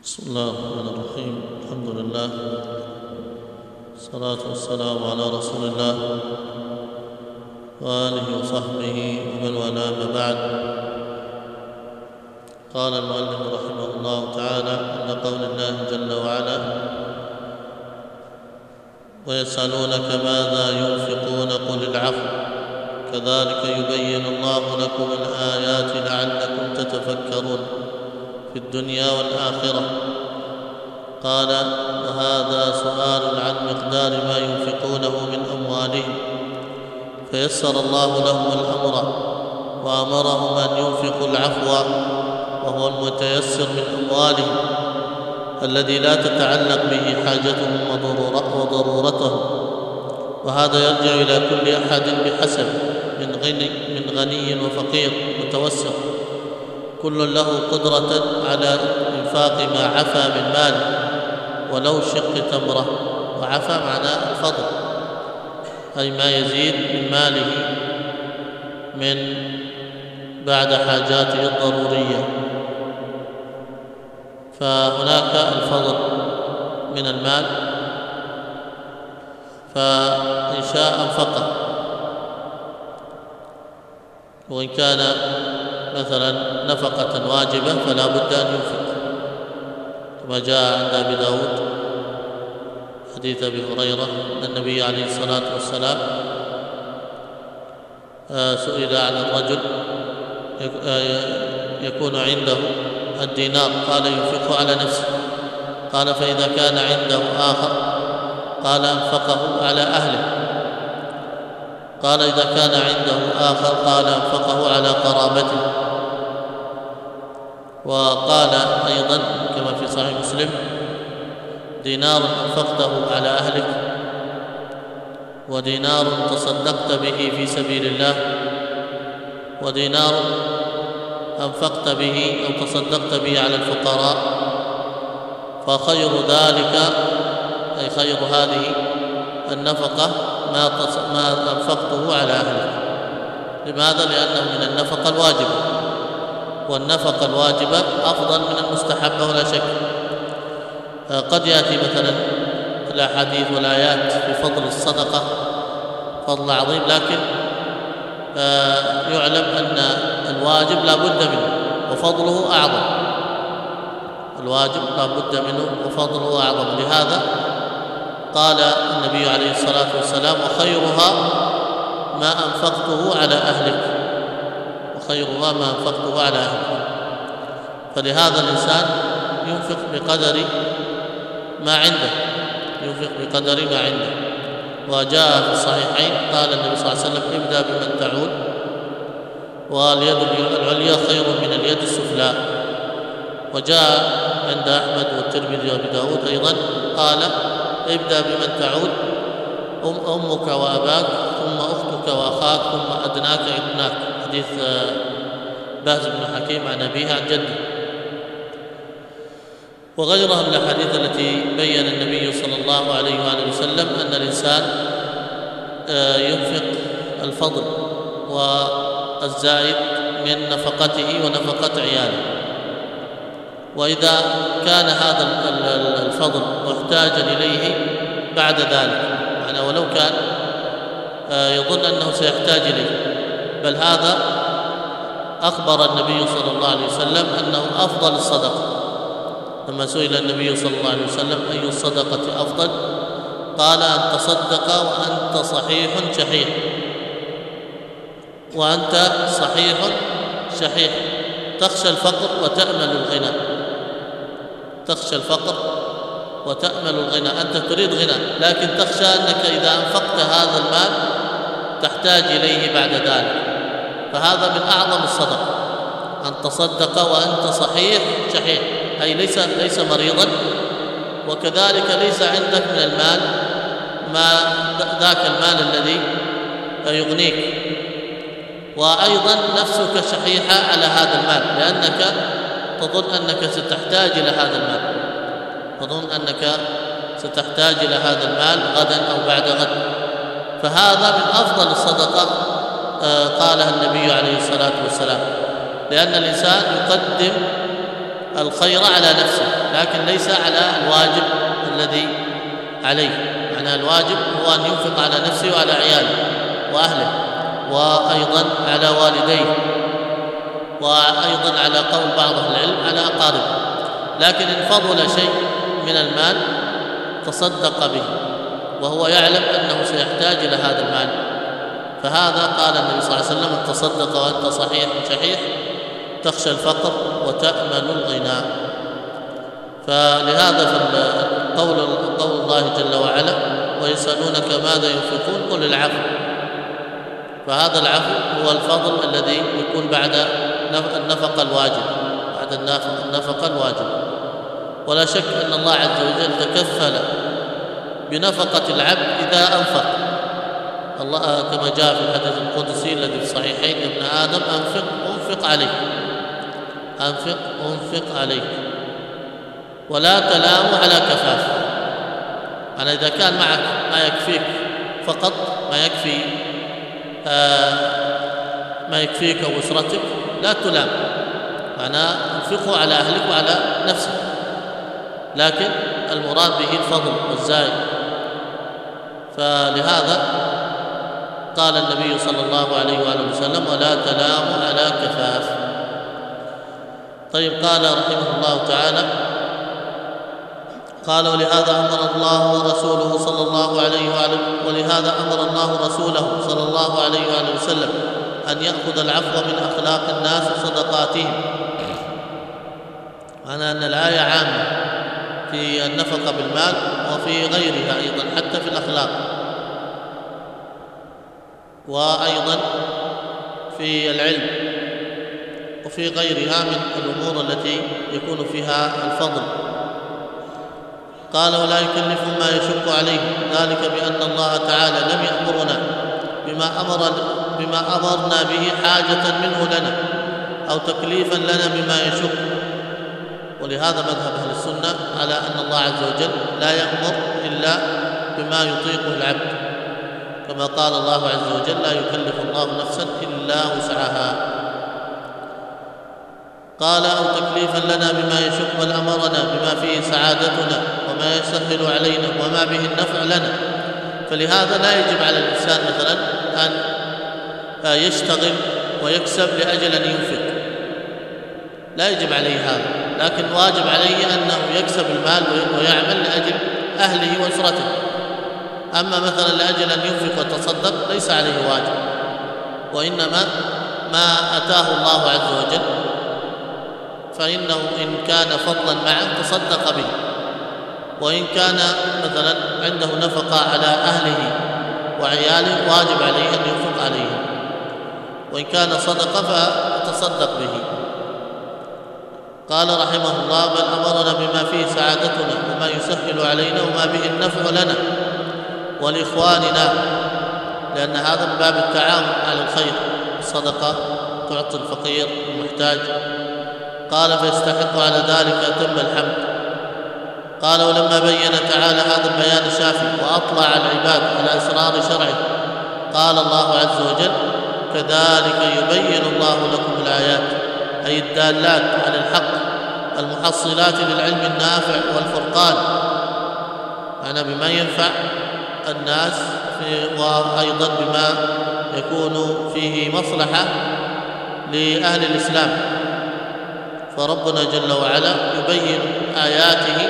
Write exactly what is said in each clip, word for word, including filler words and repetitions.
بسم الله الرحمن الرحيم. الحمد لله والصلاة والسلام على رسول الله وآله وصحبه ومن والاه. أما بعد، قال المؤلف رحمه الله تعالى عند قول الله جل وعلا: ويسألونك ماذا ينفقون قل العفو كذلك يبين الله لكم الآيات لعلكم تتفكرون في الدنيا والآخرة. قال: وهذا سؤال عن مقدار ما ينفقونه من أموالهم، فيسر الله لهم الأمر وأمرهم أن ينفقوا العفو، وهو المتيسر من أموالهم الذي لا تتعلق به حاجتهم وضرورتهم. وهذا يرجع إلى كل أحد بحسب، من غني, من غني وفقير متوسط، كل له قدرة على إنفاق ما عفا من ماله ولو شق تمرة. وعفا معناه الفضل، أي ما يزيد من ماله من بعد حاجاته الضرورية. فهناك الفضل من المال، فإن شاء أنفقه، وإن كان مثلا نفقة واجبة فلا بد أن ينفق، كما جاء عند أبي داود حديث أبي هريرة أن النبي عليه الصلاة والسلام سئل عن الرجل يكون عنده الدينار، قال: ينفقه على نفسه. قال: فإذا كان عنده آخر؟ قال: أنفقه على أهله. قال: إذا كان عنده آخر؟ قال: أنفقه على قرابته. وقال أيضا كما في صحيح مسلم: دينار أنفقته على أهلك، ودينار تصدقت به في سبيل الله، ودينار أنفقت به أو تصدقت به على الفقراء. فخير ذلك، أي خير هذه النفقة، ما ما أنفقته على أهلك. لماذا؟ لأنه من النفقة الواجبة، والنفقة الواجبة أفضل من المستحبة ولا شك. قد يأتي مثلا الأحاديث والآيات في فضل الصدقة فضل عظيم، لكن يعلم أن الواجب لا بد منه وفضله أعظم. الواجب لا بد منه وفضله أعظم. لهذا قال النبي عليه الصلاة والسلام: وخيرها ما أنفقته على أهلك، وخيرها ما أنفقته على أهلك. فلهذا الإنسان ينفق بقدر ما عنده، ينفق بقدر ما عنده. وجاء في الصحيحين قال النبي صلى الله عليه وسلم: ابدأ بمن تعود، واليد العليا خير من اليد السفلى. وجاء عند أحمد والترمذي وأبي داود أيضا قال: ابدأ بمن تعود، أم أمك وأباك، ثم أختك وأخاك، ثم أدناك ابناك. حديث باز بن حكيم عن أبيه عن جده. وغيرها من الأحاديث التي بين النبي صلى الله عليه وآله وسلم أن الإنسان ينفق الفضل والزائد من نفقته ونفقة عياله. وإذا كان هذا الفضل محتاجا إليه بعد ذلك، يعني ولو كان يظن أنه سيحتاج إليه، بل هذا أخبر النبي صلى الله عليه وسلم أنه أفضل الصدقة. لما سئل النبي صلى الله عليه وسلم: أي الصدقة أفضل؟ قال: أن تصدق وأنت صحيح شحيح. وأنت صحيح شحيح، تخشى الفقر وتأمل الغنى. تخشى الفقر وتأمل الغنى، أنت تريد غنى، لكن تخشى أنك إذا أنفقت هذا المال تحتاج إليه بعد ذلك. فهذا من أعظم الصدقة، أن تصدق وأنت صحيح شحيح، أي ليس ليس مريضا، وكذلك ليس عندك من المال ما ذاك المال الذي يغنيك. وأيضا نفسك شحيحة على هذا المال، لأنك تظن أنك ستحتاج إلى هذا المال، تظن أنك ستحتاج إلى هذا المال غدا أو بعد غد. فهذا من أفضل الصدقة قالها النبي عليه الصلاة والسلام، لأن الإنسان يقدم الخير على نفسه. لكن ليس على الواجب الذي عليه. معنى الواجب هو أن ينفق على نفسه وعلى عياله وأهله، وأيضا على والديه، وأيضا على قول بعض أهل العلم على أقاربه. لكن إن فضل شيء من المال تصدق به وهو يعلم أنه سيحتاج إلى هذا المال، فهذا قال النبي صلى الله عليه وسلم: إن تصدق وأنت صحيح شحيح تخشى الفقر وتأمن الغنى. فلهذا في قول قول الله جل وعلا: ويسألونك ماذا ينفقون قل العفو. فهذا العفو هو الفضل الذي يكون بعد النفقة الواجب، بعد النفقة الواجب. ولا شك أن الله عز وجل تكفل بنفقة العبد إذا أنفق. الله كما جاء في الحديث القدسي الذي في الصحيحين: يا ابن آدم أنفق أنفق عليك، أنفق أنفق عليك، ولا تلام على كفاف. أنا إذا كان معك ما يكفيك فقط، ما يكفي آه ما يكفيك وأسرتك، لا تلام. أنا أنفقه على أهلك وعلى نفسك، لكن المراد به الفضل والزائد. فلهذا قال النبي صلى الله عليه وآله وسلم: ولا تلام على كفاف. طيب، قال رحمه الله تعالى: قال: ولهذا أمر الله ورسوله صلى الله عليه وآله ولهذا أمر الله رسوله صلى الله عليه وآله وسلم أن يأخذ العفو من أخلاق الناس وصدقاتهم. معنى أن الآية عامة في النفقة بالمال وفي غيرها أيضا، حتى في الأخلاق، وأيضا في العلم، وفي غيرها من الأمور التي يكون فيها الفضل. قال: ولا يكلف ما يشق عليه، ذلك بأن الله تعالى لم يأمرنا بما أمر بما أمرنا به حاجة منه لنا أو تكليفا لنا بما يشق. ولهذا مذهب أهل السنة على أن الله عز وجل لا يأمر إلا بما يطيقه العبد، كما قال الله عز وجل: لا يكلف الله نفسا إلا وسعها. قال: أو تكليفا لنا بما يشق، بل أمرنا بما فيه سعادتنا وما يسهل علينا وما به النفع لنا. فلهذا لا يجب على الإنسان مثلا أن يشتغل ويكسب لأجل أن ينفق، لا يجب عليه هذا، لكن واجب عليه أنه يكسب المال ويعمل لأجل أهله وأسرته. أما مثلا لأجل أن ينفق ويتصدق ليس عليه واجب، وإنما ما أتاه الله عز وجل فإنه إن كان فضلا معه تصدق به، وإن كان مثلا عنده نفقة على أهله وعياله واجب عليه أن ينفق عليهم، وإن كان صدقة فتصدق به. قال رحمه الله: بل أمرنا بما فيه سعادتنا وما يسهل علينا وما به النفع لنا ولإخواننا، لأن هذا من باب التعاون على الخير. الصدقة تعطي الفقير المحتاج. قال: فيستحق على ذلك أتم الحمد. قال: ولما بين تعالى هذا البيان الشافي وأطلع العباد على أسرار شرعه، قال الله عز وجل: كذلك يبين الله لكم الآيات، أي الدالات على الحق المحصلات للعلم النافع والفرقان، معنى بما ينفع الناس وأيضا بما يكون فيه مصلحة لأهل الإسلام. فربنا جل وعلا يبين آياته.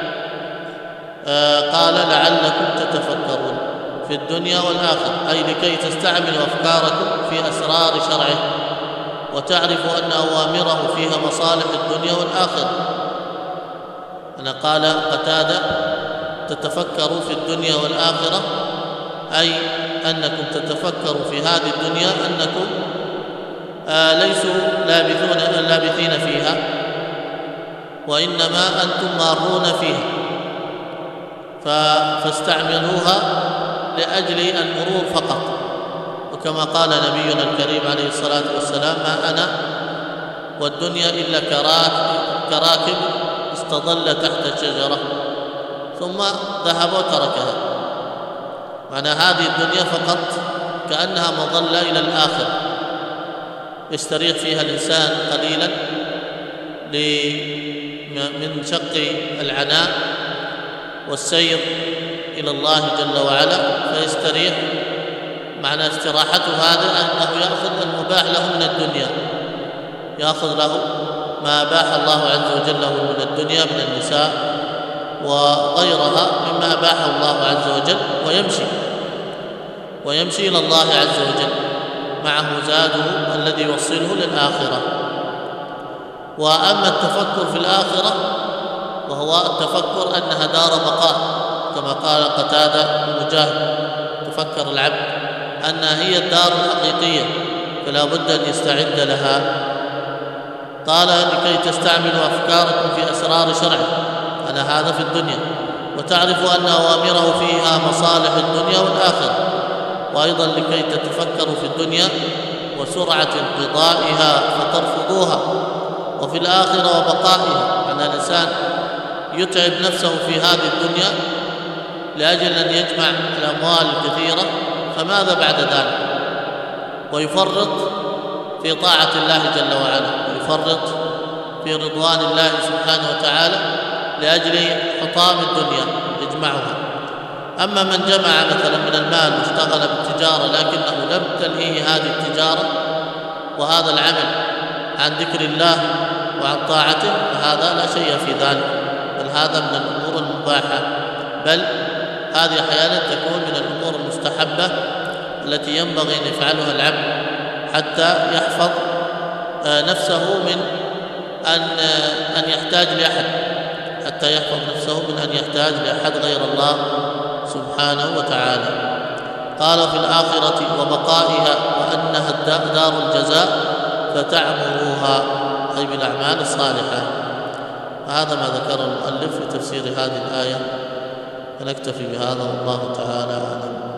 آه قال: لعلكم تتفكرون في الدنيا والآخرة، أي لكي تستعملوا أفكاركم في أسرار شرعه وتعرفوا أن أوامره فيها مصالح الدنيا والآخرة. أنا قال قتادة: تتفكروا في الدنيا والآخرة، أي أنكم تتفكروا في هذه الدنيا أنكم آه ليسوا لابثون لابثين فيها، وإنما أنتم مارون فيها، فاستعملوها لأجل المرور فقط. وكما قال نبينا الكريم عليه الصلاة والسلام: ما أنا والدنيا إلا كراكب استظل تحت الشجرة ثم ذهب وتركها. معنى هذه الدنيا فقط كأنها مظلة إلى الآخرة يستريح فيها الإنسان قليلا من شق العناء والسير إلى الله جل وعلا فيستريح. معنى استراحته هذا أنه يأخذ المباح له من الدنيا، يأخذ له ما أباح الله عز وجل له من الدنيا من النساء وغيرها مما أباحه الله عز وجل، ويمشي ويمشي إلى الله عز وجل معه زاده الذي يوصله للآخرة. وأما التفكر في الآخرة وهو التفكر أنها دار بقاء كما قال قتادة ومجاهد، تفكر العبد أنها هي الدار الحقيقية فلا بد أن يستعد لها. قال لكي تستعملوا أفكاركم في أسرار شرعه، أنا هذا في الدنيا، وتعرفوا أن أوامره فيها مصالح الدنيا والآخرة، وأيضا لكي تتفكروا في الدنيا وسرعة انقضائها فترفضوها، وفي الآخرة وبقائها. أن الإنسان يتعب نفسه في هذه الدنيا لأجل أن يجمع الأموال الكثيرة، فماذا بعد ذلك؟ ويفرط في طاعة الله جل وعلا، ويفرط في رضوان الله سبحانه وتعالى لأجل حطام الدنيا يجمعها. أما من جمع مثلا من المال واشتغل بالتجارة لكنه لم تلهيه هذه التجارة وهذا العمل عن ذكر الله وعن طاعته، فهذا لا شيء في ذلك، بل هذا من الأمور المباحة، بل هذه أحيانا تكون من الأمور المستحبة التي ينبغي أن يفعلها العبد حتى يحفظ نفسه من أن أن يحتاج لأحد، حتى يحفظ نفسه من أن يحتاج لأحد غير الله سبحانه وتعالى. قال في الآخرة وبقائها وأنها دار الجزاء فتعمروها، أي بالأعمال الصالحة. هذا ما ذكره المؤلف في تفسير هذه الآية، فنكتفي بهذا والله تعالى أعلم.